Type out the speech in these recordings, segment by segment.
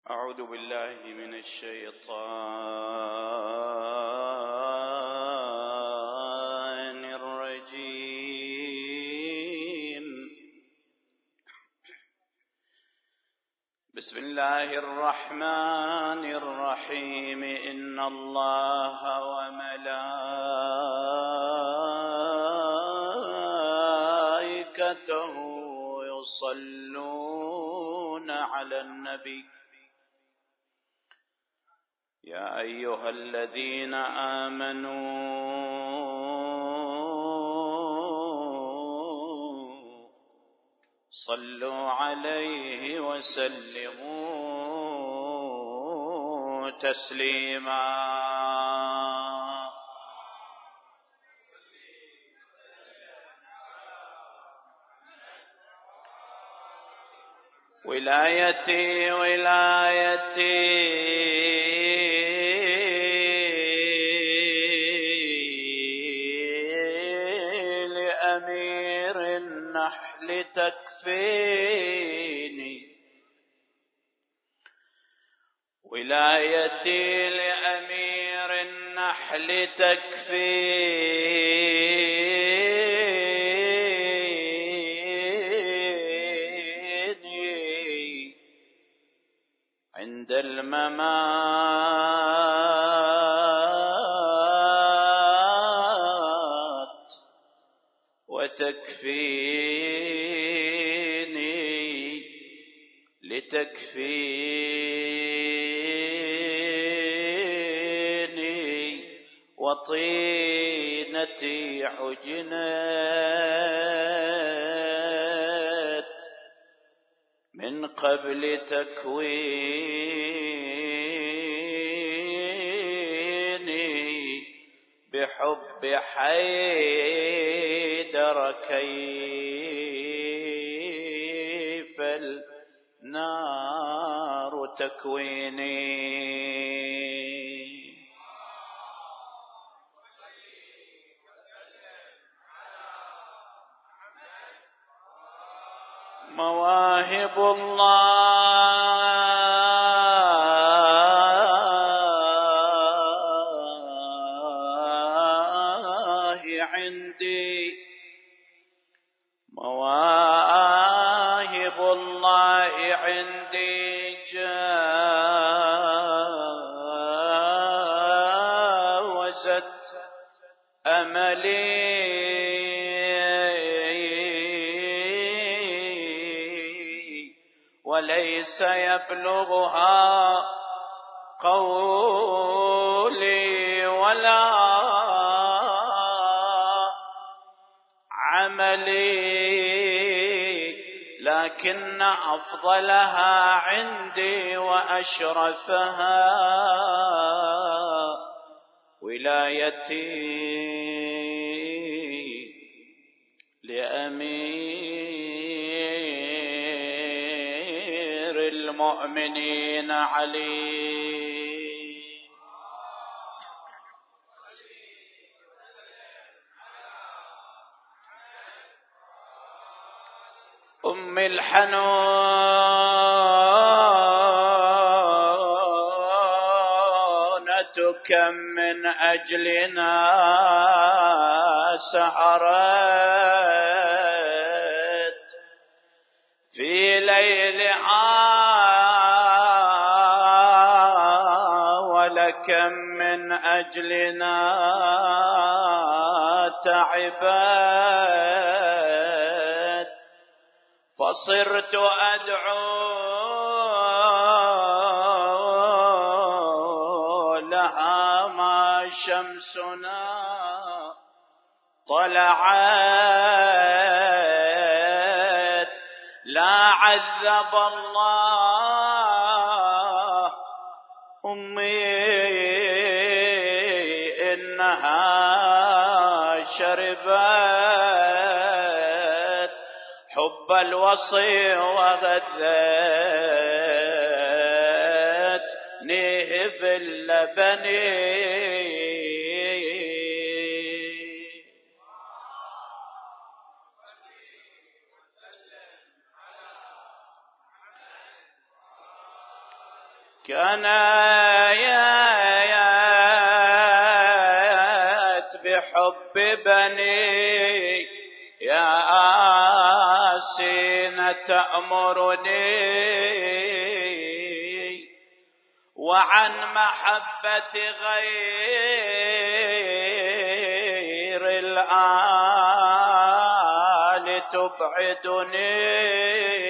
أعوذ بالله من الشيطان الرجيم. بسم الله الرحمن الرحيم. إن الله وملائكته يصلون على النبي يا أيها الذين آمنوا صلوا عليه وسلموا تسليما. ولايتي لأمير النحل تكفيني، ولايتي لأمير النحل تكفيني عند الممات، وتكفيني لتكفيني وطينتي حجنت من قبل تكويني بحب حيدر كيف النار تكويني. مواهب الله عندي، مواهب الله عندي جاوزت أملي، وليس يبلغها قولي ولا عملي، لكن أفضلها عندي وأشرفها ولايتي لأمير المؤمنين علي. أم الحنونة كم من أجلنا سهرت في ليلها، ولكم من أجلنا تعبت، فصرت أدعو لها ما شمسنا طلعت. لا عذب الله أمي إنها شربت حب الوصي وغذتني باللبن. كان آيات بحب بني ياسين تأمرني وعن محبة غير الآل تبعدني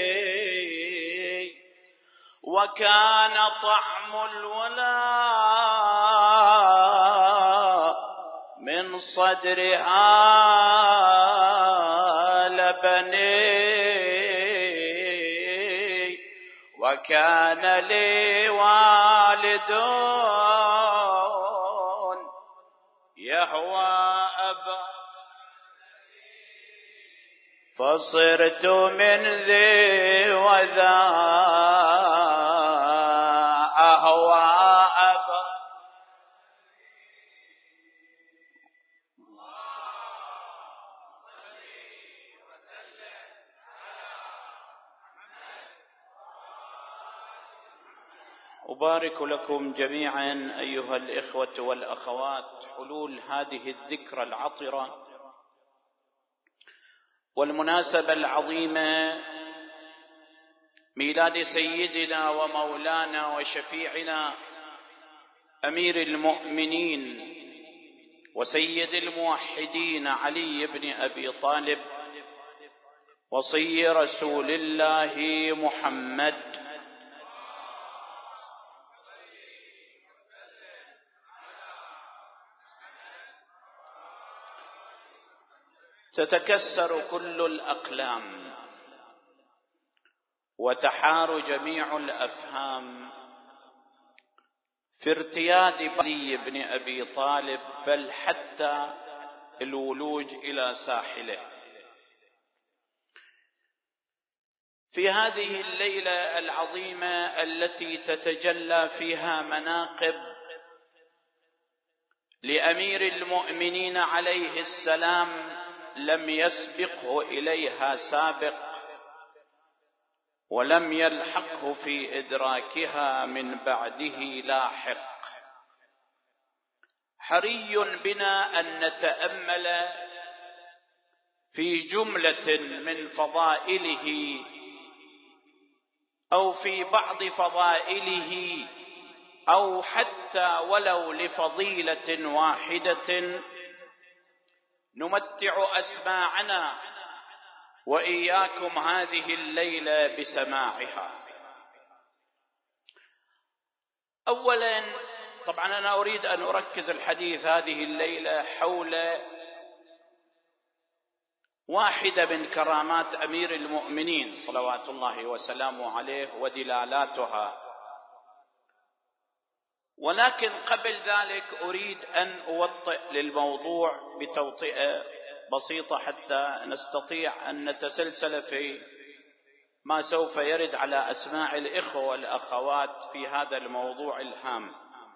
وكان طعم الولاء من صدرها لبني وكان لي والد يهوى أبا فصرت من ذي وذا أهوى أبا. أبارك لكم جميعا أيها الإخوة والأخوات حلول هذه الذكرى العطرة والمناسبة العظيمة ميلاد سيدنا ومولانا وشفيعنا أمير المؤمنين وسيد الموحدين علي بن أبي طالب وصي رسول الله محمد. تتكسر كل الأقلام وتحار جميع الأفهام في ارتياد علي بن أبي طالب بل حتى الولوج إلى ساحله في هذه الليلة العظيمة التي تتجلى فيها مناقب لأمير المؤمنين عليه السلام لم يسبقه إليها سابق ولم يلحقه في إدراكها من بعده لاحق. حري بنا أن نتأمل في جملة من فضائله أو في بعض فضائله أو حتى ولو لفضيلة واحدة نمتع أسماعنا وإياكم هذه الليلة بسماعها. أولا طبعا أنا أريد أن أركز الحديث هذه الليلة حول واحدة من كرامات أمير المؤمنين صلوات الله وسلامه عليه ودلالاتها، ولكن قبل ذلك أريد أن أوطئ للموضوع بتوطئة بسيطة حتى نستطيع أن نتسلسل في ما سوف يرد على أسماع الإخوة والأخوات في هذا الموضوع الهام.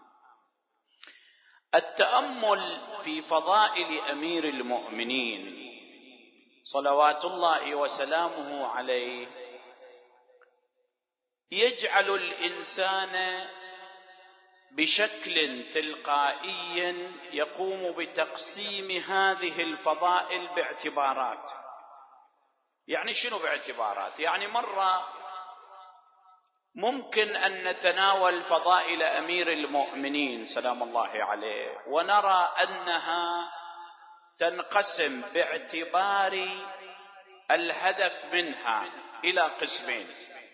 التأمل في فضائل أمير المؤمنين صلوات الله وسلامه عليه يجعل الإنسان بشكل تلقائي يقوم بتقسيم هذه الفضائل باعتبارات. يعني شنو باعتبارات؟ يعني مرة ممكن أن نتناول فضائل أمير المؤمنين سلام الله عليه ونرى أنها تنقسم باعتبار الهدف منها إلى قسمين.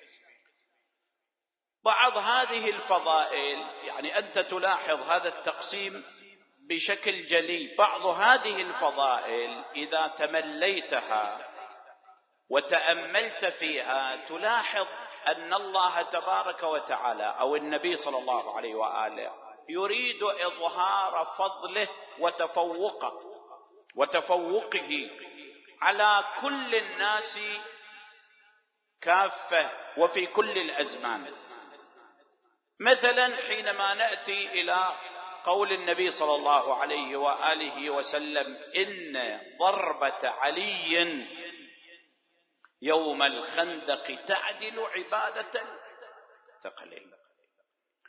بعض هذه الفضائل يعني أنت تلاحظ هذا التقسيم بشكل جلي. بعض هذه الفضائل إذا تمليتها وتأملت فيها تلاحظ أن الله تبارك وتعالى أو النبي صلى الله عليه وآله يريد إظهار فضله وتفوقه على كل الناس كافة وفي كل الأزمان. مثلا حينما نأتي إلى قول النبي صلى الله عليه وآله وسلم إن ضربة علي يوم الخندق تعدل عبادة الثقلين.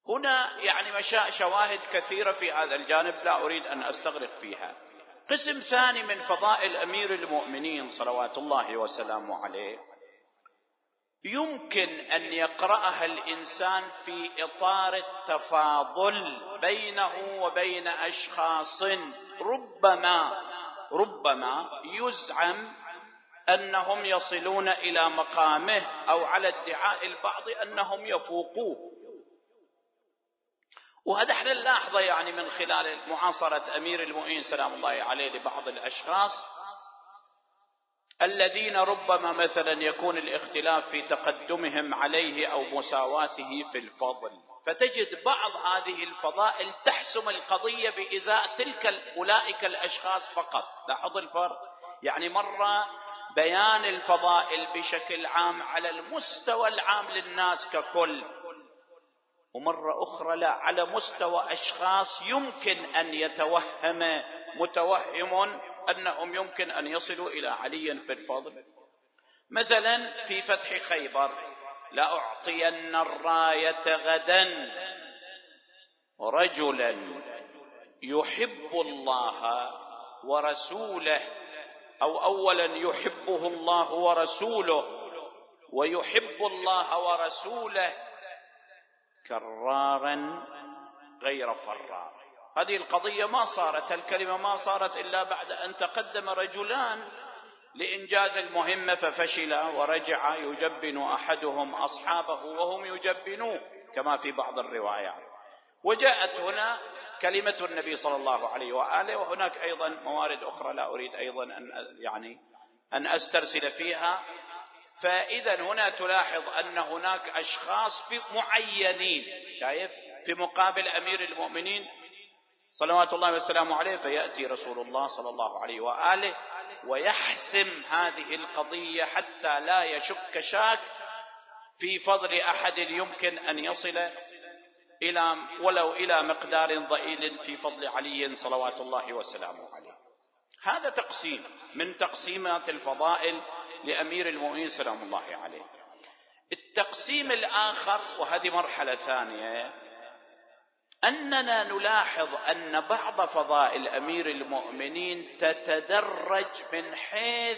هنا يعني شواهد كثيرة في هذا الجانب لا أريد أن أستغرق فيها. قسم ثاني من فضائل أمير المؤمنين صلوات الله وسلامه عليه يمكن أن يقرأها الإنسان في إطار التفاضل بينه وبين أشخاص ربما يزعم أنهم يصلون إلى مقامه، أو على ادعاء البعض أنهم يفوقوه. وهذا احنا نلاحظه يعني من خلال معاصرة أمير المؤمنين سلام الله عليه لبعض الأشخاص الذين ربما مثلا يكون الاختلاف في تقدمهم عليه أو مساواته في الفضل، فتجد بعض هذه الفضائل تحسم القضية بإزاء أولئك الأشخاص فقط. لاحظ الفرق، يعني مرة بيان الفضائل بشكل عام على المستوى العام للناس ككل، ومرة أخرى لا، على مستوى أشخاص يمكن أن يتوهم متوهم أنهم يمكن أن يصلوا إلى علي في الفضل. مثلا في فتح خيبر: لأعطين الراية غدا رجلا يحب الله ورسوله، أو أولا يحبه الله ورسوله ويحب الله ورسوله كرارا غير فرار. هذه القضية ما صارت، الكلمة ما صارت إلا بعد أن تقدم رجلان لإنجاز المهمة ففشل ورجع يجبن أحدهم أصحابه وهم يجبنوه كما في بعض الروايات. وجاءت هنا كلمة النبي صلى الله عليه وآله، وهناك أيضا موارد أخرى لا أريد أيضا أن أسترسل فيها. فإذا هنا تلاحظ أن هناك أشخاص معينين، شايف، في مقابل أمير المؤمنين صلوات الله وسلامه عليه، فيأتي رسول الله صلى الله عليه وآله ويحسم هذه القضية حتى لا يشك شاك في فضل أحد يمكن أن يصل ولو إلى مقدار ضئيل في فضل علي صلوات الله وسلامه عليه. هذا تقسيم من تقسيمات الفضائل لأمير المؤمنين سلام الله عليه. التقسيم الآخر، وهذه مرحلة ثانية، أننا نلاحظ أن بعض فضائل أمير المؤمنين تتدرج من حيث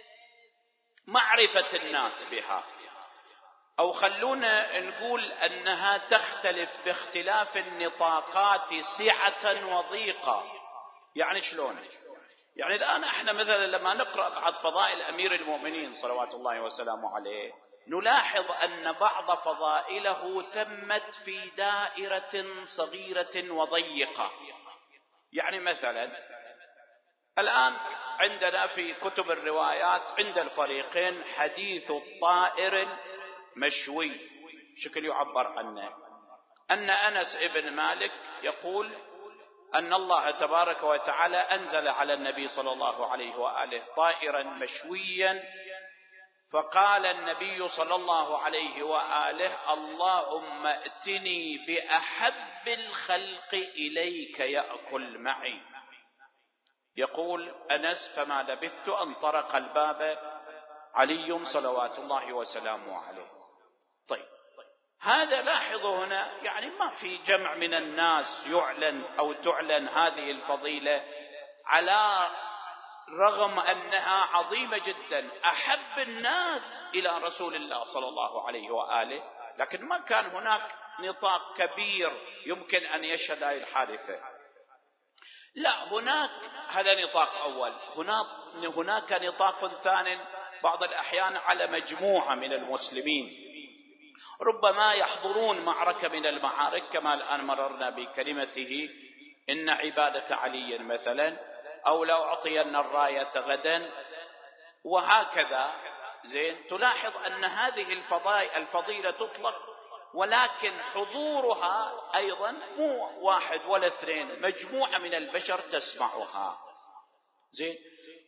معرفة الناس بها، أو خلونا نقول أنها تختلف باختلاف النطاقات سعة وضيقة. يعني شلون؟ يعني الآن احنا مثلا لما نقرأ بعض فضائل أمير المؤمنين صلوات الله وسلامه عليه نلاحظ أن بعض فضائله تمت في دائرة صغيرة وضيقة. يعني مثلا الآن عندنا في كتب الروايات عند الفريقين حديث الطائر المشوي، شكل يعبر عنه، أن أنس ابن مالك يقول أن الله تبارك وتعالى أنزل على النبي صلى الله عليه وآله طائرا مشويا، فقال النبي صلى الله عليه وآله: اللهم ائتني بأحب الخلق إليك يأكل معي. يقول أنس: فما لبثت أن طرق الباب علي صلوات الله وسلامه عليه. طيب، هذا لاحظوا هنا، يعني ما في جمع من الناس يعلن أو تعلن هذه الفضيلة، على رغم أنها عظيمة جدا، أحب الناس إلى رسول الله صلى الله عليه وآله، لكن ما كان هناك نطاق كبير يمكن أن يشهد هذه الحادثة. لا، هناك هذا نطاق أول، هناك نطاق ثاني بعض الأحيان على مجموعة من المسلمين ربما يحضرون معركة من المعارك، كما الآن مررنا بكلمته إن عبادة علي مثلا، أو لو أعطين الراية غدا، وهكذا. زين، تلاحظ أن هذه الفضيلة تطلق، ولكن حضورها أيضا مو واحد ولا اثنين، مجموعة من البشر تسمعها. زين،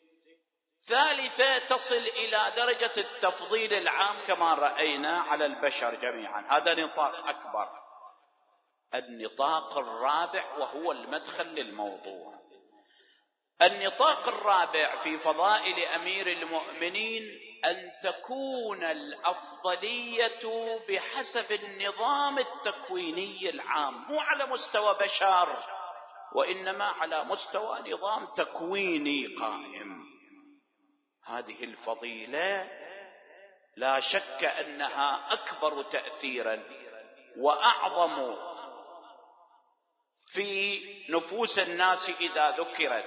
ثالثة تصل إلى درجة التفضيل العام كما رأينا على البشر جميعا، هذا نطاق أكبر. النطاق الرابع وهو المدخل للموضوع، النطاق الرابع في فضائل أمير المؤمنين أن تكون الأفضلية بحسب النظام التكويني العام، مو على مستوى بشر، وإنما على مستوى نظام تكويني قائم. هذه الفضيلة لا شك أنها أكبر تأثيرا وأعظم في نفوس الناس إذا ذكرت،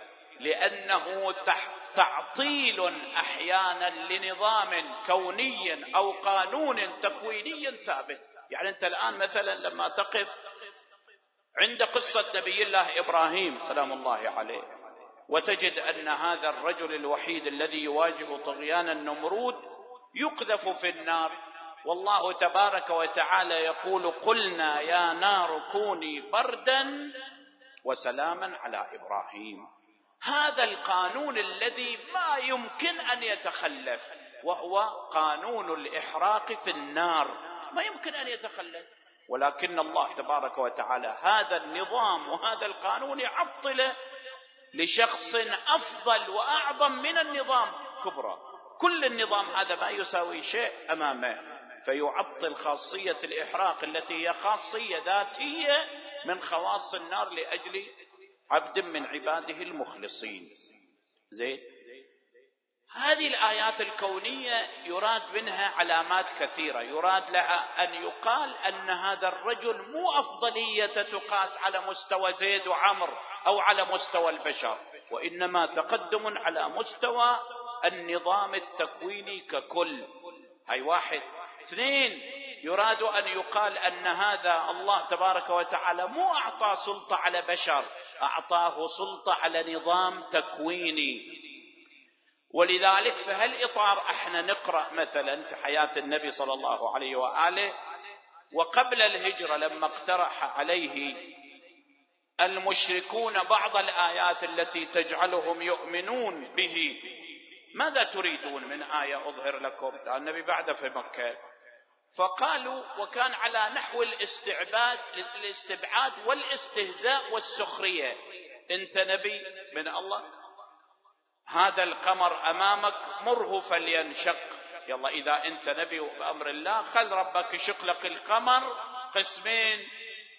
لأنه تعطيل أحيانا لنظام كوني أو قانون تكويني ثابت. يعني أنت الآن مثلا لما تقف عند قصة نبي الله إبراهيم سلام الله عليه، وتجد أن هذا الرجل الوحيد الذي يواجه طغيان النمرود يقذف في النار، والله تبارك وتعالى يقول: قلنا يا نار كوني بردا وسلاما على إبراهيم. هذا القانون الذي ما يمكن أن يتخلف، وهو قانون الإحراق في النار، ما يمكن أن يتخلف، ولكن الله تبارك وتعالى هذا النظام وهذا القانون يعطله لشخص أفضل وأعظم من النظام كبرى. كل النظام هذا ما يساوي شيء أمامه، فيعطل خاصية الإحراق التي هي خاصية ذاتية من خواص النار لأجل عبد من عباده المخلصين. زين، هذه الآيات الكونية يراد منها علامات كثيرة. يراد لها أن يقال أن هذا الرجل مو أفضلية تقاس على مستوى زيد وعمر أو على مستوى البشر، وإنما تقدم على مستوى النظام التكويني ككل. هاي واحد. اثنين، يراد أن يقال أن هذا الله تبارك وتعالى مو أعطى سلطة على بشر، أعطاه سلطة على نظام تكويني. ولذلك فهالإطار احنا نقرأ مثلا في حياة النبي صلى الله عليه وآله وقبل الهجرة لما اقترح عليه المشركون بعض الآيات التي تجعلهم يؤمنون به: ماذا تريدون من آية أظهر لكم؟ لأن النبي بعد في مكة. فقالوا، وكان على نحو الاستبعاد والاستهزاء والسخرية: انت نبي من الله، هذا القمر أمامك مره فلينشق، يلا إذا أنت نبي بأمر الله خذ ربك يشق لك القمر قسمين.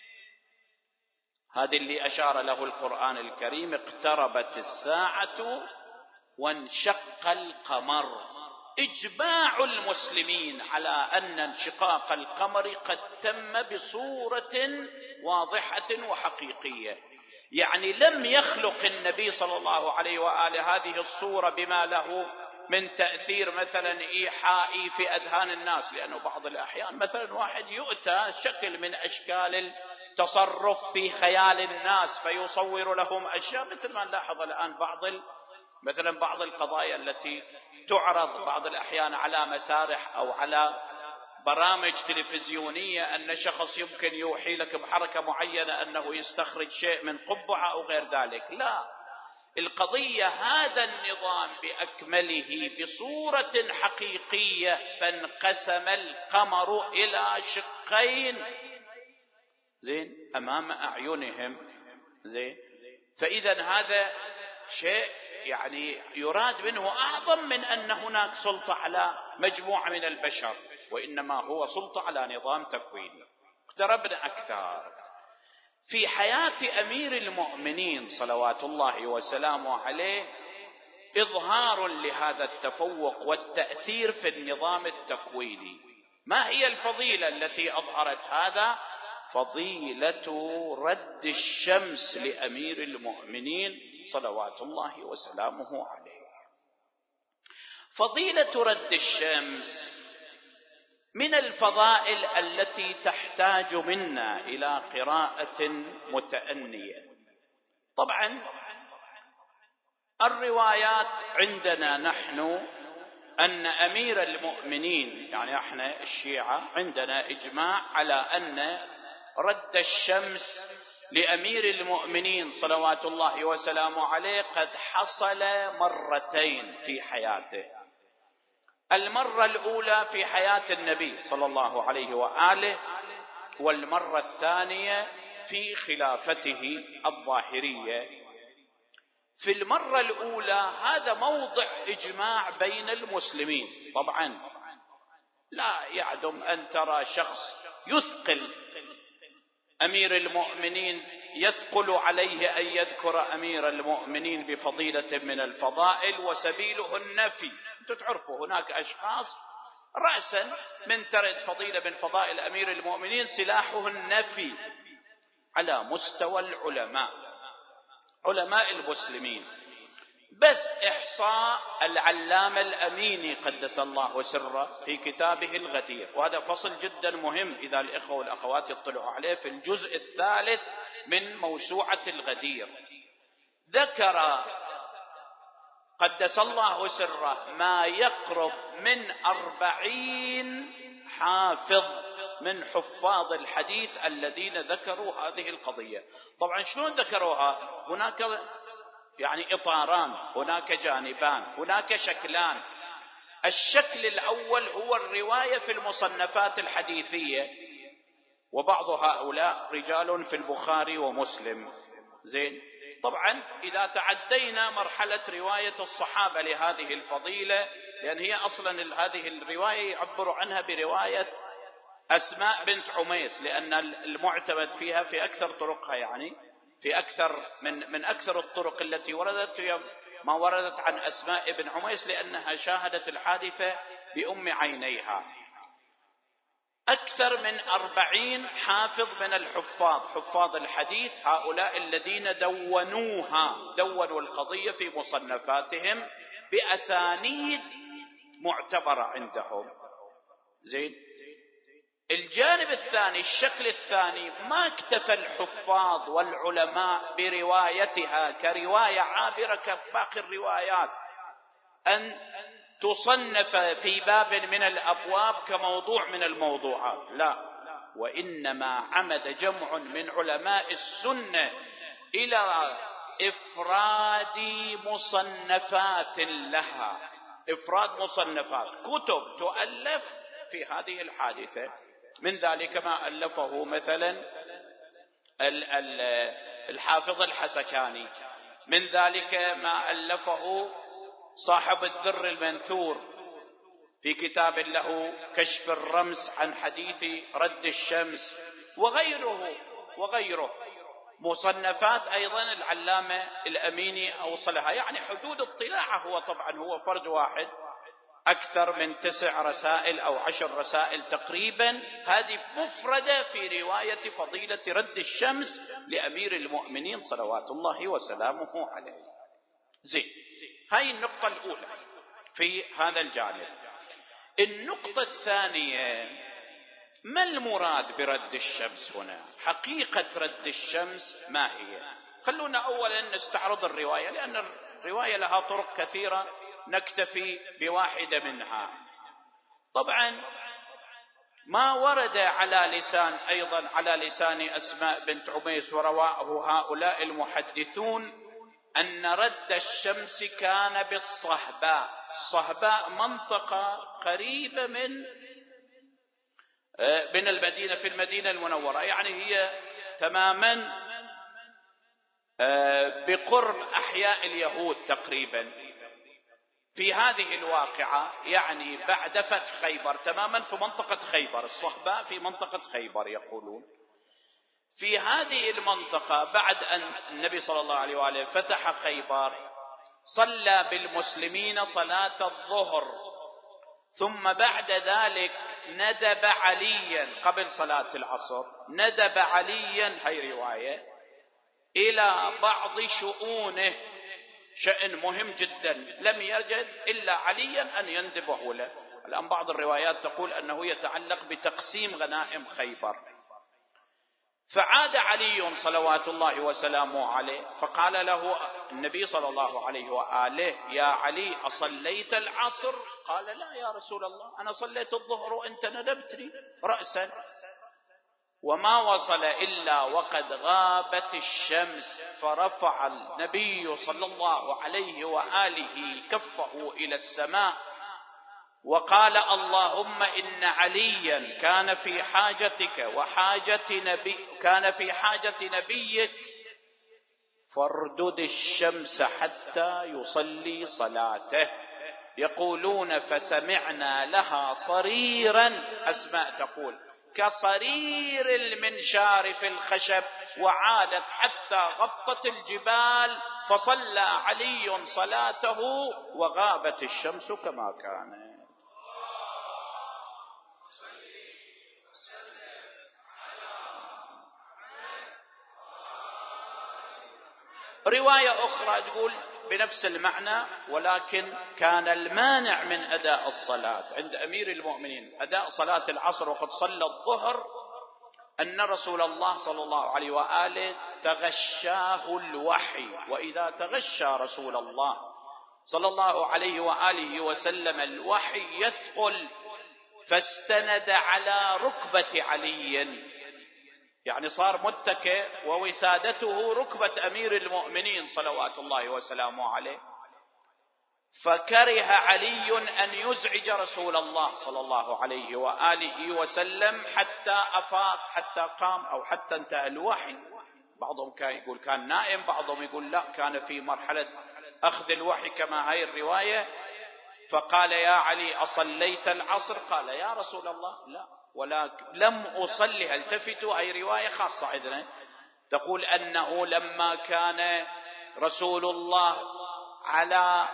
هذا اللي أشار له القرآن الكريم: اقتربت الساعة وانشق القمر. إجماع المسلمين على أن انشقاق القمر قد تم بصورة واضحة وحقيقية، يعني لم يخلق النبي صلى الله عليه وآله هذه الصورة بما له من تأثير مثلا إيحائي في أذهان الناس، لأنه بعض الأحيان مثلا واحد يؤتى شكل من أشكال التصرف في خيال الناس فيصور لهم أشياء، مثل ما نلاحظ الآن مثلا بعض القضايا التي تعرض بعض الأحيان على مسارح أو على برامج تلفزيونية، أن شخص يمكن يوحي لك بحركة معينة أنه يستخرج شيء من قبعة أو غير ذلك. لا، القضية هذا النظام بأكمله بصورة حقيقية، فانقسم القمر إلى شقين زين أمام أعينهم. زين، فإذا هذا شيء يعني يراد منه أعظم من أن هناك سلطة على مجموعة من البشر، وإنما هو سلطة على نظام تكويني. اقتربنا أكثر في حياة أمير المؤمنين صلوات الله وسلامه عليه إظهار لهذا التفوق والتأثير في النظام التكويني. ما هي الفضيلة التي أظهرت هذا؟ فضيلة رد الشمس لأمير المؤمنين صلوات الله وسلامه عليه. فضيلة رد الشمس من الفضائل التي تحتاج منا إلى قراءة متأنية. طبعا الروايات عندنا نحن أن أمير المؤمنين، يعني احنا الشيعة عندنا إجماع على أن رد الشمس لأمير المؤمنين صلوات الله وسلامه عليه قد حصل مرتين في حياته. المرة الأولى في حياة النبي صلى الله عليه وآله، والمرة الثانية في خلافته الظاهرية. في المرة الأولى هذا موضع إجماع بين المسلمين. طبعا لا يعدم أن ترى شخص يثقل أمير المؤمنين، يثقل عليه أن يذكر أمير المؤمنين بفضيلة من الفضائل وسبيله النفي. أنتم تعرفوا هناك أشخاص رأسا من ترد فضيلة من فضائل أمير المؤمنين سلاحه النفي على مستوى العلماء، علماء المسلمين. بس إحصاء العلامة الأميني قدس الله سره في كتابه الغدير، وهذا فصل جدا مهم إذا الإخوة والأخوات يطلعوا عليه، في الجزء الثالث من موسوعة الغدير، ذكر قدس الله سره ما يقرب من 40 حافظ من حفاظ الحديث الذين ذكروا هذه القضية. طبعا شلون ذكروها؟ هناك يعني إطاران، هناك جانبان، هناك شكلان. الشكل الأول هو الرواية في المصنفات الحديثية، وبعض هؤلاء رجال في البخاري ومسلم. زين، طبعا إذا تعدينا مرحلة رواية الصحابة لهذه الفضيلة، لأن هي أصلا هذه الرواية يعبر عنها برواية أسماء بنت عميس، لأن المعتمد فيها في أكثر طرقها، يعني في أكثر من أكثر الطرق التي وردت ما وردت عن أسماء بن عميس، لأنها شاهدت الحادثة بأم عينيها. أكثر من 40 حافظ من الحفاظ، حفاظ الحديث، هؤلاء الذين دونوا القضية في مصنفاتهم بأسانيد معتبرة عندهم. زين، الجانب الثاني، الشكل الثاني، ما اكتفى الحفاظ والعلماء بروايتها كرواية عابرة كباقي الروايات أن تصنف في باب من الأبواب كموضوع من الموضوعات، لا، وإنما عمد جمع من علماء السنة إلى إفراد مصنفات لها، إفراد مصنفات، كتب تؤلف في هذه الحادثة. من ذلك ما ألفه مثلا الحافظ الحسكاني، من ذلك ما ألفه صاحب الذر المنثور في كتاب له كشف الرمز عن حديث رد الشمس، وغيره مصنفات أيضا العلامة الأميني أوصلها. يعني حدود اطلاعه هو طبعا هو فرد واحد، أكثر من 9 رسائل أو 10 رسائل تقريبا، هذه مفردة في رواية فضيلة رد الشمس لأمير المؤمنين صلوات الله وسلامه عليه. زين، هاي النقطة الأولى في هذا الجانب. النقطة الثانية، ما المراد برد الشمس هنا؟ حقيقة رد الشمس ما هي؟ خلونا أولا نستعرض الرواية، لأن الرواية لها طرق كثيرة، نكتفي بواحدة منها. طبعا ما ورد على لسان أسماء بنت عميس ورواه هؤلاء المحدثون أن رد الشمس كان بالصهباء. الصهباء منطقة قريبة من المدينة، في المدينة المنورة، يعني هي تماما بقرب أحياء اليهود تقريبا في هذه الواقعة، يعني بعد فتح خيبر، تماما في منطقة خيبر. الصهباء في منطقة خيبر يقولون. في هذه المنطقة بعد أن النبي صلى الله عليه وآله فتح خيبر، صلى بالمسلمين صلاة الظهر، ثم بعد ذلك ندب عليا قبل صلاة العصر، ندب عليا، هي رواية، إلى بعض شؤونه، شأن مهم جدا لم يجد إلا عليا أن يندبه له. الآن بعض الروايات تقول أنه يتعلق بتقسيم غنائم خيبر. فعاد علي صلوات الله وسلامه عليه، فقال له النبي صلى الله عليه وآله: يا علي، أصليت العصر؟ قال: لا يا رسول الله، أنا صليت الظهر وأنت ندبتني رأسا. وما وصل إلا وقد غابت الشمس، فرفع النبي صلى الله عليه وآله كفه إلى السماء وقال: اللهم إن عليا كان في حاجتك كان في حاجة نبيك، فاردد الشمس حتى يصلي صلاته. يقولون فسمعنا لها صريرا، أسماء تقول كصرير المنشار في الخشب، وعادت حتى غطت الجبال، فصلى علي صلاته وغابت الشمس كما كانت. رواية أخرى تقول بنفس المعنى، ولكن كان المانع من أداء الصلاة عند أمير المؤمنين أداء صلاة العصر وقد صلى الظهر أن رسول الله صلى الله عليه وآله تغشاه الوحي، وإذا تغشى رسول الله صلى الله عليه وآله وسلم الوحي يثقل، فاستند على ركبة علي، يعني صار متكئ ووسادته ركبة أمير المؤمنين صلوات الله وسلامه عليه، فكره علي أن يزعج رسول الله صلى الله عليه وآله وسلم حتى أفاق، حتى قام أو حتى انتهى الوحي. بعضهم كان يقول كان نائم، بعضهم يقول لا كان في مرحلة أخذ الوحي كما هاي الرواية. فقال يا علي أصليت العصر؟ قال يا رسول الله لا، ولكن لم أصلي. التفتوا، أي رواية خاصة عندنا تقول أنه لما كان رسول الله على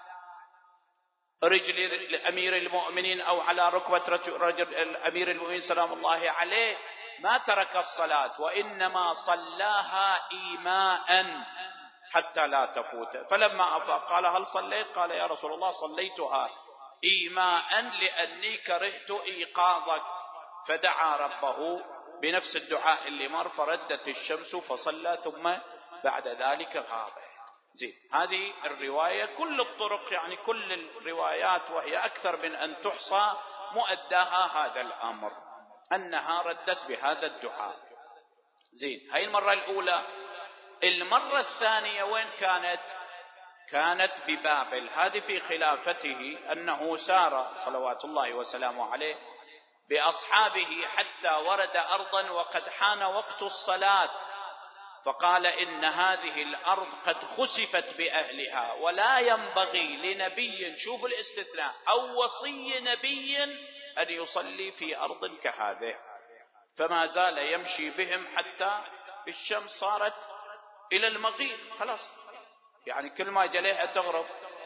رجل أمير المؤمنين أو على ركبة رجل أمير المؤمنين سلام الله عليه ما ترك الصلاة، وإنما صلاها إيماء حتى لا تفوت. فلما أفاق قال هل صليت؟ قال يا رسول الله صليتها إيماء لأني كرهت إيقاظك. فدعا ربه بنفس الدعاء اللي مر، فردت الشمس فصلى، ثم بعد ذلك غابت. زين، هذه الرواية كل الطرق، يعني كل الروايات وهي أكثر من أن تحصى مؤداها هذا الأمر، أنها ردت بهذا الدعاء. زين، هاي المرة الأولى. المرة الثانية وين كانت؟ كانت ببابل، هذه في خلافته، أنه سار صلوات الله وسلامه عليه بأصحابه حتى ورد أرضا وقد حان وقت الصلاة، فقال إن هذه الأرض قد خسفت بأهلها، ولا ينبغي لنبي، شوف الاستثناء، أو وصي نبي أن يصلي في أرض كهذه. فما زال يمشي بهم حتى الشمس صارت إلى المغيب، خلاص يعني كل ما جليها تغرب.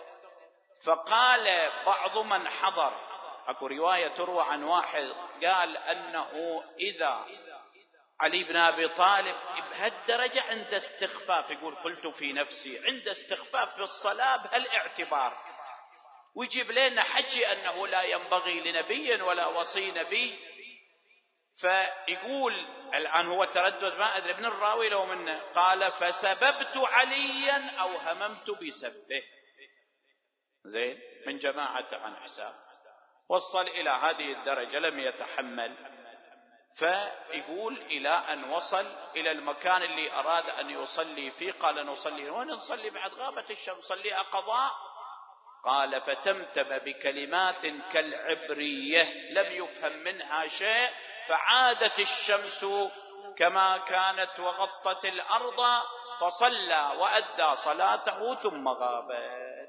فقال بعض من حضر، أكو رواية تروى عن واحد قال أنه إذا علي بن أبي طالب بهالدرجة عند استخفاف، يقول قلت في نفسي عند استخفاف في الصلاة بهالاعتبار، ويجيب لنا حكي أنه لا ينبغي لنبي ولا وصي نبي. فيقول الآن هو تردد، ما أدري من الراوي لو منه، قال فسببت عليا أو هممت بسبه. زين، من جماعة عن حساب، وصل إلى هذه الدرجة لم يتحمل. فيقول إلى أن وصل إلى المكان اللي أراد أن يصلي فيه، قال نصلي وين نصلي بعد غابت الشمس، صليها قضاء. قال فتمتم بكلمات كالعبرية لم يفهم منها شيء، فعادت الشمس كما كانت وغطت الأرض، فصلى وأدى صلاته ثم غابت.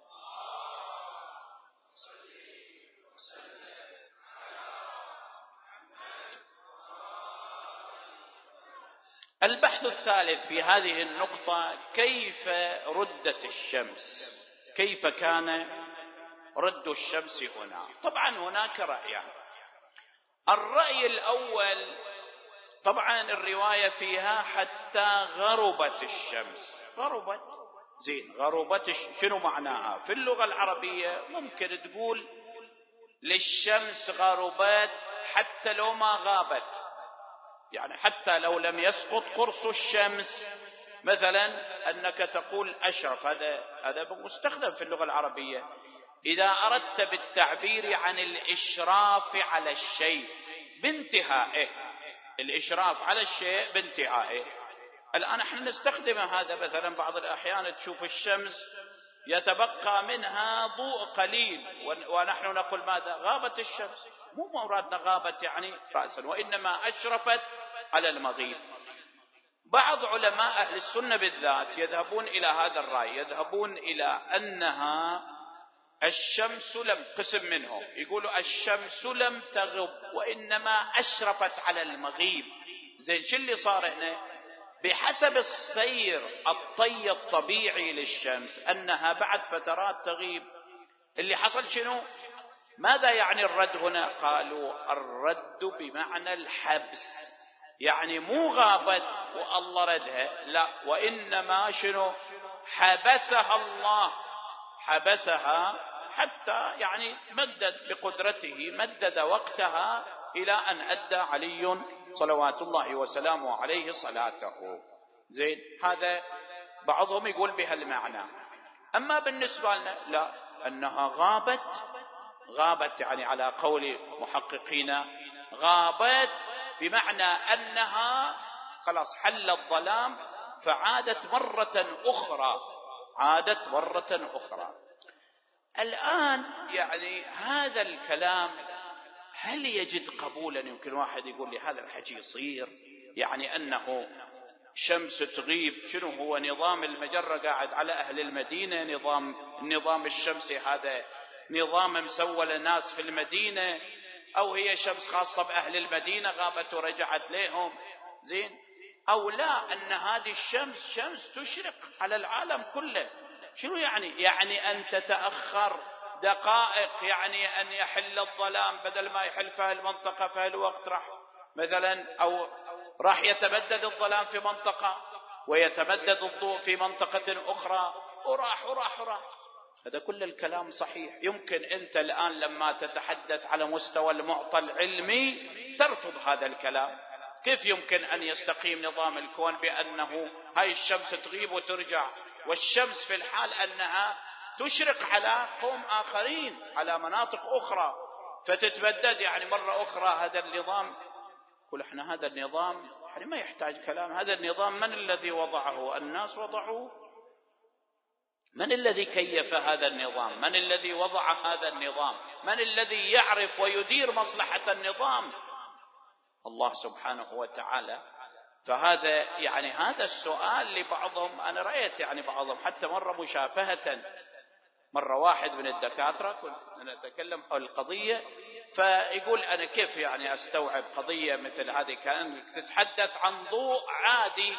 البحث الثالث في هذه النقطة، كيف ردت الشمس؟ كيف كان رد الشمس هنا؟ طبعا هناك رأيان. الرأي الأول طبعا الرواية فيها حتى غربت الشمس. غربت، زين، غربت شنو معناها؟ في اللغة العربية ممكن تقول للشمس غربت حتى لو ما غابت، يعني حتى لو لم يسقط قرص الشمس، مثلا أنك تقول أشرف، هذا مستخدم في اللغة العربية إذا أردت بالتعبير عن الإشراف على الشيء بانتهائه، الإشراف على الشيء بانتهائه. الآن احنا نستخدم هذا مثلا بعض الأحيان، تشوف الشمس يتبقى منها ضوء قليل ونحن نقول ماذا؟ غابت الشمس. مو مرادنا غابت يعني رأسا، وإنما أشرفت على المغيب. بعض علماء أهل السنة بالذات يذهبون إلى هذا الرأي، يذهبون إلى أنها الشمس لم، قسم منهم يقولوا الشمس لم تغب وإنما أشرفت على المغيب. زين شو اللي صار هنا؟ بحسب السير الطي الطبيعي للشمس أنها بعد فترات تغيب. اللي حصل شنو؟ ماذا يعني الرد هنا؟ قالوا الرد بمعنى الحبس، يعني مو غابت والله ردها، لا، وإنما شنو؟ حبسها الله، حبسها حتى يعني مدد بقدرته، مدد وقتها إلى أن أدى علي صلوات الله وسلامه عليه صلاته. زين، هذا بعضهم يقول بها المعنى. أما بالنسبة لنا لا، أنها غابت يعني على قول محققين غابت بمعنى أنها خلاص حل الظلام فعادت مرة أخرى، عادت مرة أخرى. الآن يعني هذا الكلام هل يجد قبولا؟ يمكن واحد يقول لي هذا الحكي يصير، يعني أنه شمس تغيب، شنو هو نظام المجرة قاعد على أهل المدينة؟ النظام الشمسي هذا نظام مسوى لناس في المدينة، أو هي شمس خاصة بأهل المدينة غابت ورجعت لهم؟ زين، أو لا، أن هذه الشمس شمس تشرق على العالم كله. شنو يعني؟ يعني أن تتأخر دقائق، يعني أن يحل الظلام بدل ما يحل في المنطقة في الوقت راح مثلا، أو راح يتمدد الظلام في منطقة ويتمدد الضوء في منطقة أخرى، وراح. هذا كل الكلام صحيح. يمكن أنت الآن لما تتحدث على مستوى المعطى العلمي ترفض هذا الكلام. كيف يمكن أن يستقيم نظام الكون بأنه هاي الشمس تغيب وترجع، والشمس في الحال أنها تشرق على قوم آخرين على مناطق أخرى فتتبدد يعني مرة أخرى؟ هذا النظام، قل احنا هذا النظام يعني ما يحتاج كلام. هذا النظام من الذي وضعه؟ الناس وضعوه. من الذي كيف هذا النظام؟ من الذي وضع هذا النظام؟ من الذي يعرف ويدير مصلحة النظام؟ الله سبحانه وتعالى. فهذا يعني هذا السؤال لبعضهم، أنا رأيت يعني بعضهم حتى مرة مشافهة، مرة واحد من الدكاترة كنت نتكلم حول القضية، فيقول أنا كيف يعني أستوعب قضية مثل هذه كأنك تتحدث عن ضوء عادي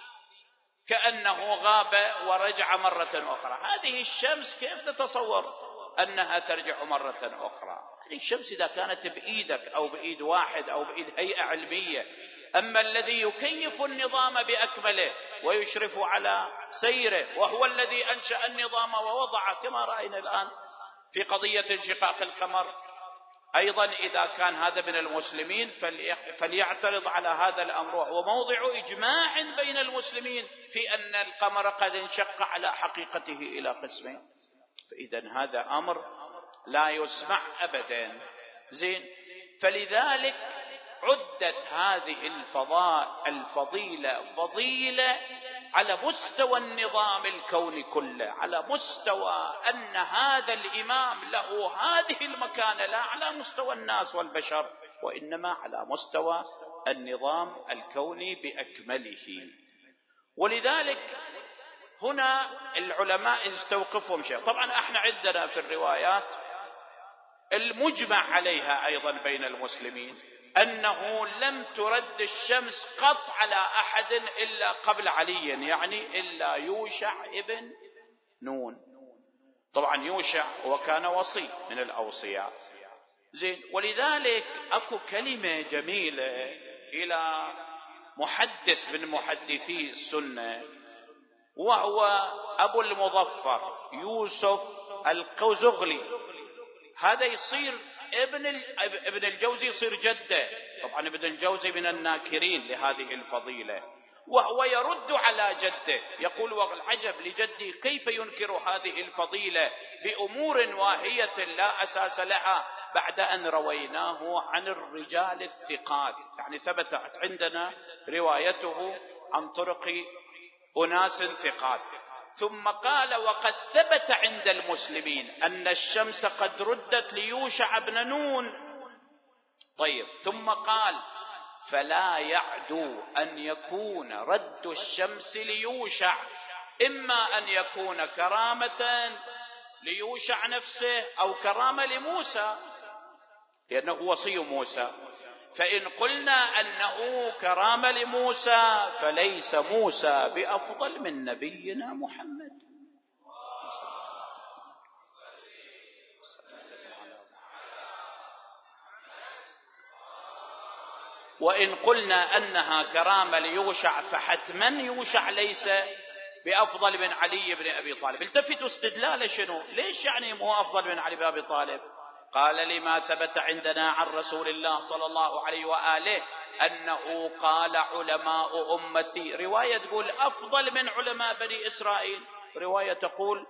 كأنه غاب ورجع مرة أخرى. هذه الشمس كيف تتصور أنها ترجع مرة أخرى؟ هذه الشمس إذا كانت بإيدك أو بإيد واحد أو بإيد هيئة علمية. أما الذي يكيف النظام بأكمله ويشرف على سيره وهو الذي أنشأ النظام ووضعه، كما رأينا الآن في قضية انشقاق القمر، أيضا إذا كان هذا من المسلمين فليعترض على هذا الأمر، وهو موضع إجماع بين المسلمين في أن القمر قد انشق على حقيقته إلى قسمين. فإذا هذا أمر لا يسمع أبدا. زين، فلذلك عدت هذه الفضيلة فضيلة على مستوى النظام الكوني كله، على مستوى أن هذا الإمام له هذه المكانة، لا على مستوى الناس والبشر وإنما على مستوى النظام الكوني بأكمله. ولذلك هنا العلماء يستوقفهم شيء. طبعا احنا عندنا في الروايات المجمع عليها أيضا بين المسلمين أنه لم ترد الشمس قط على أحد إلا قبل علي، يعني إلا يوشع ابن نون. طبعا يوشع هو كان وصي من الأوصياء. زين، ولذلك أكو كلمة جميلة إلى محدث من محدثي السنة وهو أبو المظفر يوسف القزغلي، هذا يصير ابن الجوزي يصير جده. طبعا ابن الجوزي من الناكرين لهذه الفضيلة، وهو يرد على جده يقول والعجب لجدي كيف ينكر هذه الفضيلة بأمور واهية لا أساس لها بعد أن رويناه عن الرجال الثقات، يعني ثبتت عندنا روايته عن طرق أناس ثقات. ثم قال وقد ثبت عند المسلمين أن الشمس قد ردت ليوشع بن نون. طيب، ثم قال فلا يعدو أن يكون رد الشمس ليوشع، إما أن يكون كرامة ليوشع نفسه أو كرامة لموسى لأنه وصي موسى. فإن قلنا أنه كرامة لموسى فليس موسى بأفضل من نبينا محمد. وإن قلنا أنها كرامة ليوشع فحتما يوشع ليس بأفضل من علي بن أبي طالب. التفتوا استدلال شنو؟ ليش يعني مو أفضل من علي بن أبي طالب؟ قال لما ثبت عندنا عن رسول الله صلى الله عليه وآله أنه قال علماء أمتي، رواية تقول أفضل من علماء بني إسرائيل، رواية تقول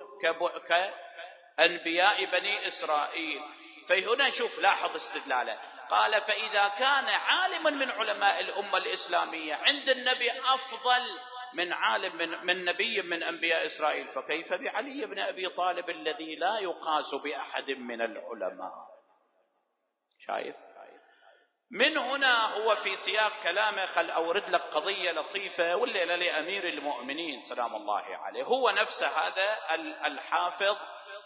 كأنبياء بني إسرائيل. فهنا شوف لاحظ استدلاله، قال فإذا كان عالم من علماء الأمة الإسلامية عند النبي أفضل من عالم من نبي من أنبياء إسرائيل، فكيف بعلي بن أبي طالب الذي لا يقاس بأحد من العلماء؟ شايف؟ من هنا هو في سياق كلامه خل أورد لك قضية لطيفة والليلة لأمير المؤمنين سلام الله عليه، هو نفس هذا الحافظ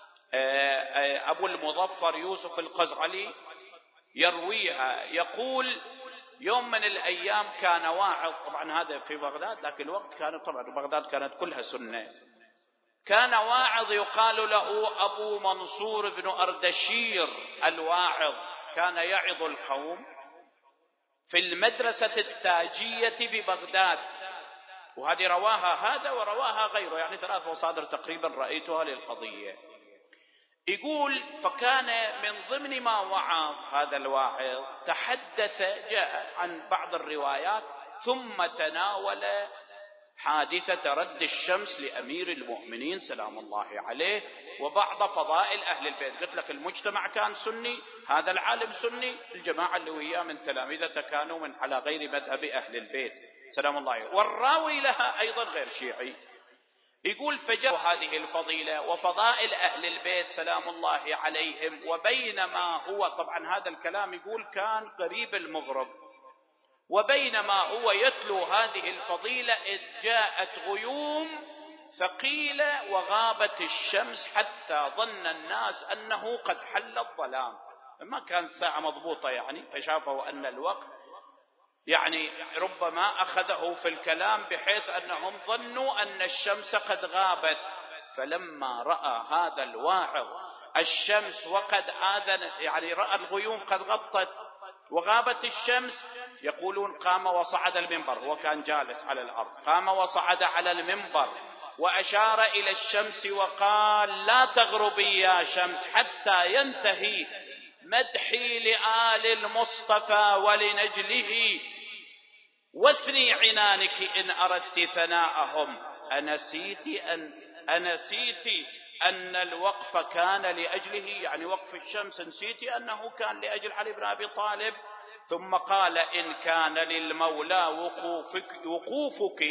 أبو المظفر يوسف القزغلي يرويها، يقول يوم من الأيام كان واعظ، طبعا هذا في بغداد لكن الوقت كانت طبعا بغداد كانت كلها سنة، كان واعظ يقال له أبو منصور بن أردشير الواعظ، كان يعظ القوم في المدرسة التاجية ببغداد، وهذه رواها هذا ورواها غيره، يعني 3 مصادر تقريبا رأيتها للقضية. يقول فكان من ضمن ما وعظ هذا الواعظ تحدث، جاء عن بعض الروايات، ثم تناول حادثة رد الشمس لأمير المؤمنين سلام الله عليه وبعض فضائل أهل البيت. قلت لك المجتمع كان سني، هذا العالم سني، الجماعة اللي وياه من تلامذته كانوا من على غير مذهب أهل البيت سلام الله عليه، والراوي لها أيضا غير شيعي. يقول فجاء هذه الفضيلة وفضائل أهل البيت سلام الله عليهم، وبينما هو طبعا هذا الكلام يقول كان قريب المغرب، وبينما هو يتلو هذه الفضيلة إذ جاءت غيوم ثقيلة وغابت الشمس حتى ظن الناس أنه قد حل الظلام، ما كانت ساعة مضبوطة يعني، فشافوا أن الوقت يعني ربما أخذه في الكلام بحيث أنهم ظنوا أن الشمس قد غابت. فلما رأى هذا الواعظ الشمس وقد آذن، يعني رأى الغيوم قد غطت وغابت الشمس، يقولون قام وصعد المنبر، هو كان جالس على الأرض، قام وصعد على المنبر وأشار إلى الشمس وقال لا تغربي يا شمس حتى ينتهي مدحي لآل المصطفى ولنجله، واثني عنانك إن أردت ثناءهم، أنسيت أن الوقف كان لأجله، يعني وقف الشمس نسيت أنه كان لأجل علي بن أبي طالب. ثم قال إن كان للمولى وقوفك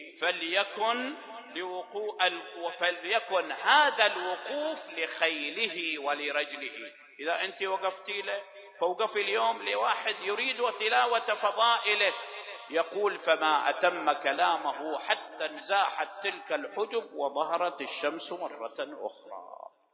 فليكن هذا الوقوف لخيله ولرجله، إذا أنت وقفتي له فوقف اليوم لواحد يريد تلاوة فضائله. يقول فما أتم كلامه حتى انزاحت تلك الحجب وظهرت الشمس مرة أخرى.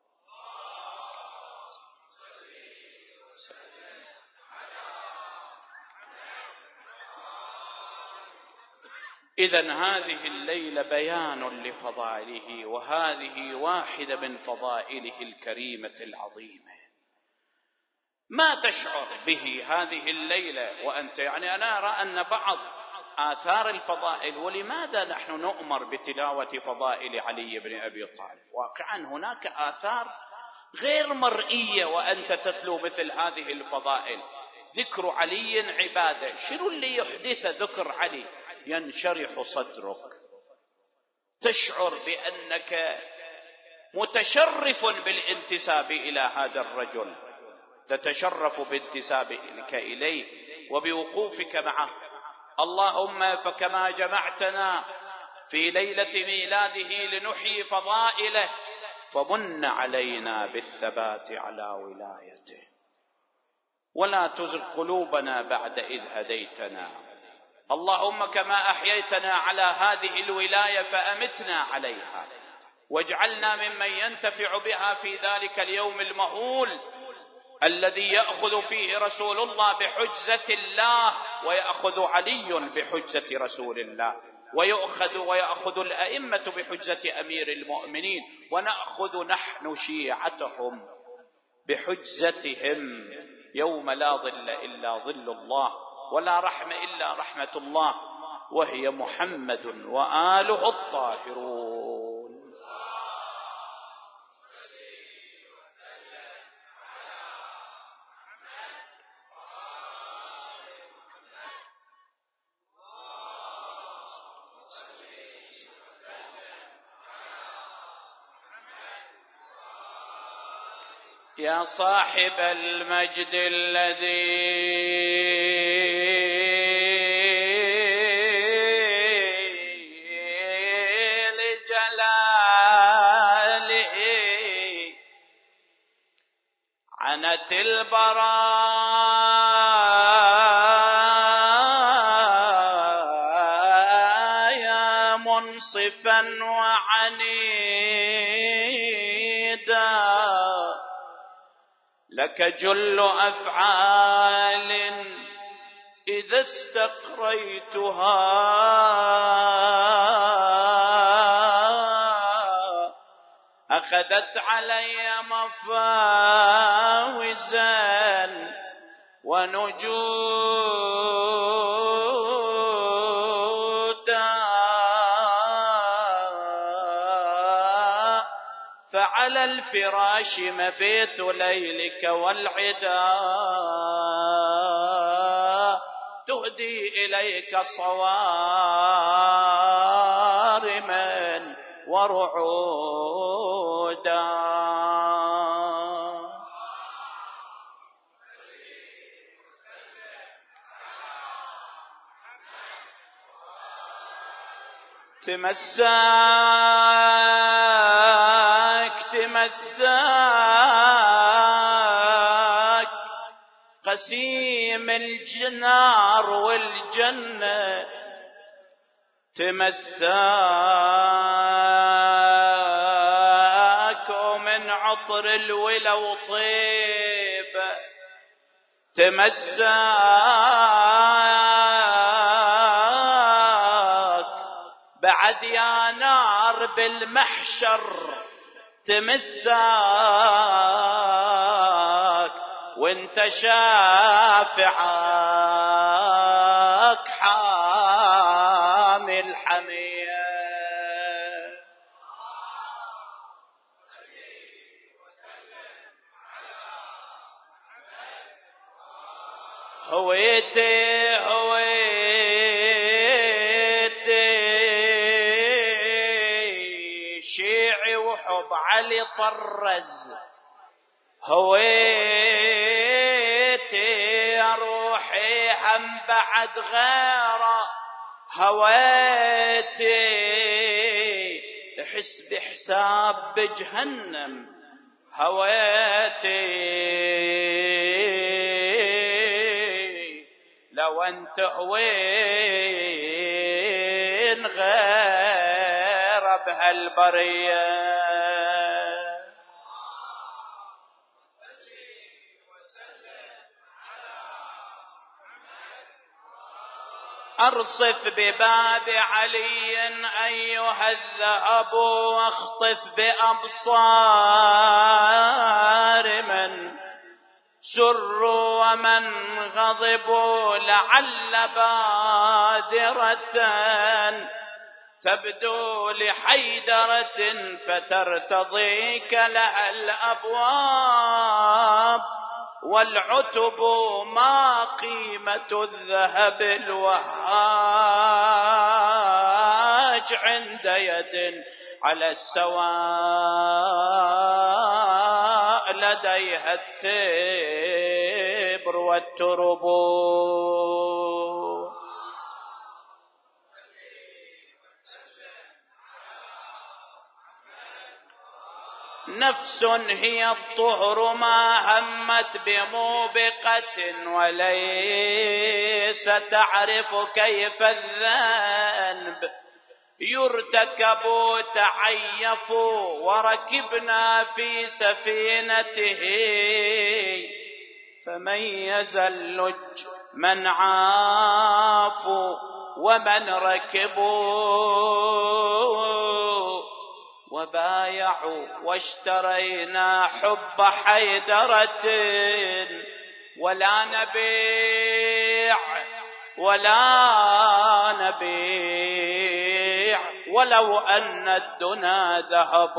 إذن هذه الليلة بيان لفضائله، وهذه واحدة من فضائله الكريمة العظيمة. ما تشعر به هذه الليلة وأنت، يعني أنا أرى أن بعض آثار الفضائل، ولماذا نحن نؤمر بتلاوة فضائل علي بن أبي طالب؟ واقعا هناك آثار غير مرئية وأنت تتلو مثل هذه الفضائل. ذكر علي عبادة، شنو اللي يحدث ذكر علي؟ ينشرح صدرك، تشعر بأنك متشرف بالانتساب إلى هذا الرجل، تتشرف بانتسابك إليه وبوقوفك معه. اللهم فكما جمعتنا في ليلة ميلاده لنحيي فضائله فمن علينا بالثبات على ولايته. ولا تزغ قلوبنا بعد إذ هديتنا. اللهم كما أحييتنا على هذه الولاية فأمتنا عليها، واجعلنا ممن ينتفع بها في ذلك اليوم المهول الذي يأخذ فيه رسول الله بحجة الله، ويأخذ علي بحجة رسول الله، ويأخذ الأئمة بحجة أمير المؤمنين، ونأخذ نحن شيعتهم بحجتهم يوم لا ظل إلا ظل الله، ولا رحمة إلا رحمة الله، وهي محمد وآله الطاهرون. يا صاحب المجد الذي لجلاله عنت البرايا منصفا وعنيدا، لك جل أفعال إذا استقريتها أخذت علي مفاوزا ونجودا، فعلى الفراش مبيت ليلك والعدا تهدي إليك صوارما ورعودا. تمسك قسيم الجنار والجنة، تمسك ومن عطر الولا وطيب، تمسك بعد يا نار بالمحشر، تمسك وانت شافعك حامي الحمية. هويتي شيعي وحب علي طرز، هويتي روحي هم بعد غيره، هويتي احس بحساب بجهنم، هويتي لو انت وين غير بهالبريه. أرصف بباب علي أيها الذهب، واخطف بأبصار من سر ومن غضب، لعل بادرة تبدو لحيدرة فترتضيك لها الأبواب، والعتب ما قيمة الذهب الوهاج عند يد على السواء لديها التبر والترب. نفس هي الطهر ما همت بموبقة وليس تعرف كيف الذنب يرتكب تعيف وركبنا في سفينته فمن يزل من عاف ومن ركبوا وبايعوا واشترينا حب حيدرة ولا نبيع ولو أن الدنا ذهب.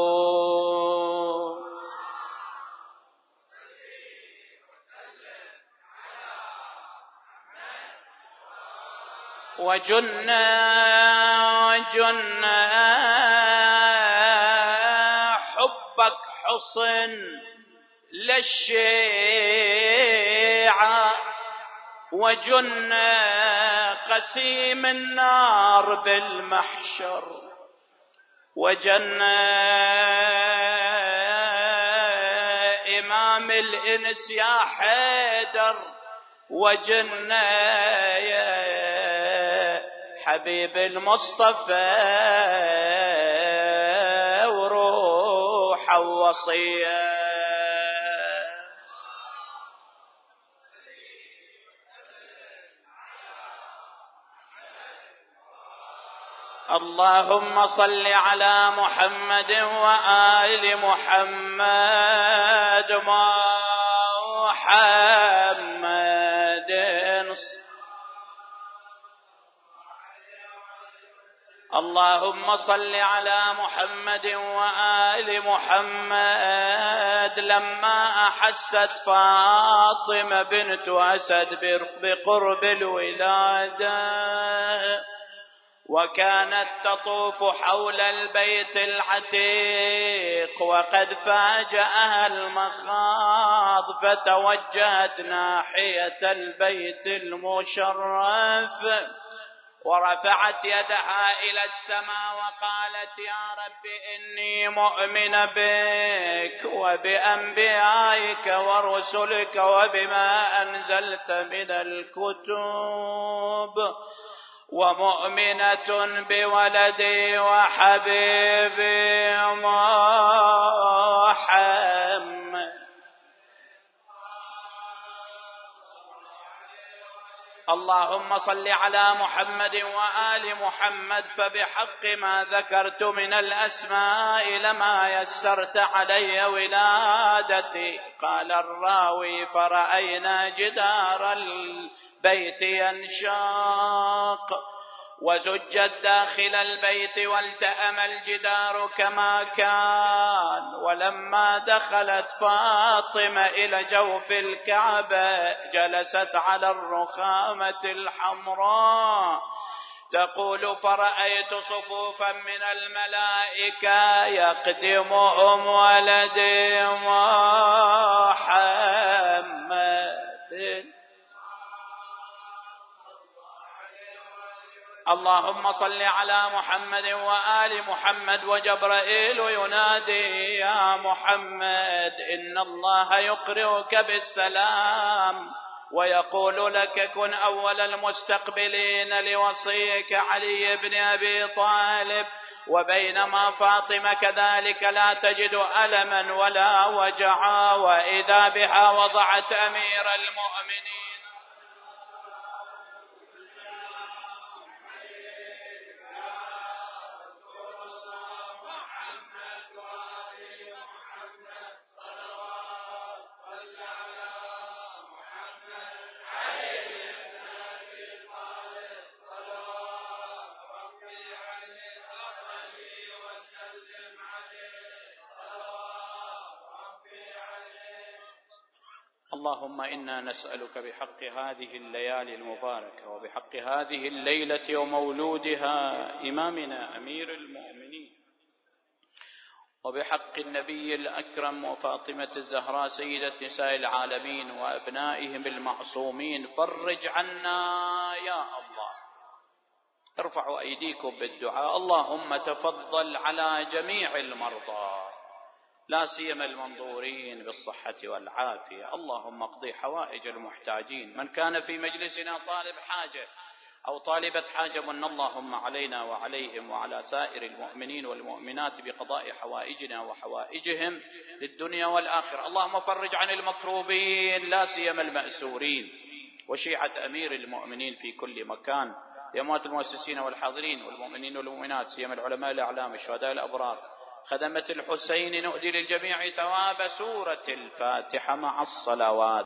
وجنا حبك حصن للشيعة وجنا قسيم النار بالمحشر وجنا إمام الإنس يا حيدر وجنا يا حبيب المصطفى وروح وصية. اللهم صل على محمد وآل محمد اللهم صل على محمد وآل محمد. لما أحست فاطمة بنت أسد بقرب الولادة وكانت تطوف حول البيت العتيق وقد فاجأها المخاض فتوجهت ناحية البيت المشرف ورفعت يدها إلى السماء وقالت يا رب إني مؤمنة بك وبأنبيائك ورسلك وبما أنزلت من الكتب ومؤمنة بولدي وحبيبي محمد. اللهم صل على محمد وآل محمد. فبحق ما ذكرت من الأسماء لما يسرت علي ولادتي. قال الراوي فرأينا جدار البيت ينشاق وزجت داخل البيت والتأم الجدار كما كان. ولما دخلت فاطمة إلى جوف الكعبة جلست على الرخامة الحمراء تقول فرأيت صفوفا من الملائكة يقدمهم ولدي محمد. اللهم صل على محمد وآل محمد. وجبرائيل ينادي يا محمد إن الله يقرئك بالسلام ويقول لك كن أول المستقبلين لوصيك علي بن أبي طالب. وبينما فاطمة كذلك لا تجد ألما ولا وجعا وإذا بها وضعت أمير المؤمنين اللهم إنا نسألك بحق هذه الليالي المباركة وبحق هذه الليلة ومولودها إمامنا أمير المؤمنين وبحق النبي الأكرم وفاطمة الزهراء سيدة نساء العالمين وأبنائهم المعصومين فرج عنا يا الله. ارفعوا أيديكم بالدعاء. اللهم تفضل على جميع المرضى لا سيما المنظورين بالصحة والعافية. اللهم اقضي حوائج المحتاجين. من كان في مجلسنا طالب حاجة أو طالبة حاجة من اللهم علينا وعليهم وعلى سائر المؤمنين والمؤمنات بقضاء حوائجنا وحوائجهم للدنيا والآخرة. اللهم فرج عن المكروبين لا سيما المأسورين وشيعة أمير المؤمنين في كل مكان، لأموات المؤسسين والحاضرين والمؤمنين والمؤمنات سيما العلماء الأعلام الشهداء الأبرار خدمة الحسين. نؤدي للجميع ثواب سورة الفاتحة مع الصلوات.